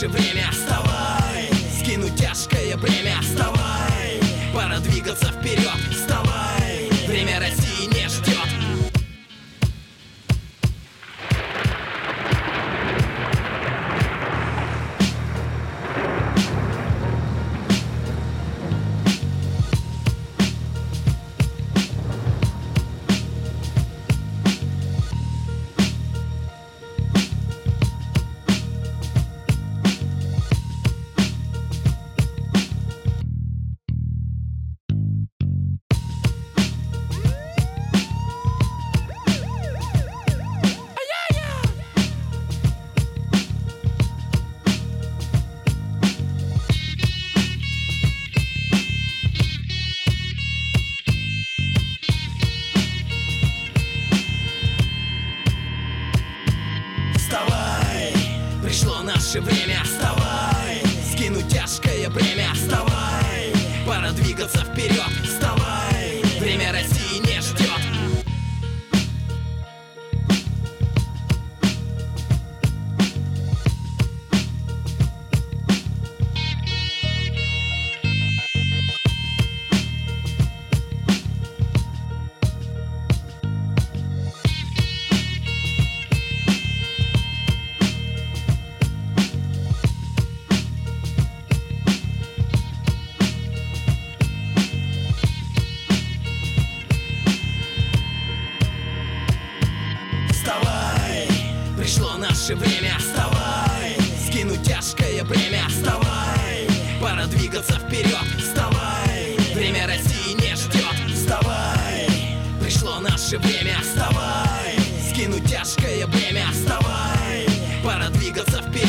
наше время. Вставай, скинуть тяжкое бремя. Вставай, пора двигаться вперед. Вставай, время России не ждет. Вставай, пришло наше время. Вставай, скинуть тяжкое бремя. Вставай, пора двигаться вперед. Вставай, время России не ждет. Вставай, пришло наше время. Вставай, скинуть тяжкое бремя. Вставай, пора двигаться вперед. Вставай, время России не ждет. Вставай, пришло наше время. Вставай, скинуть тяжкое бремя. Вставай, пора двигаться вперед.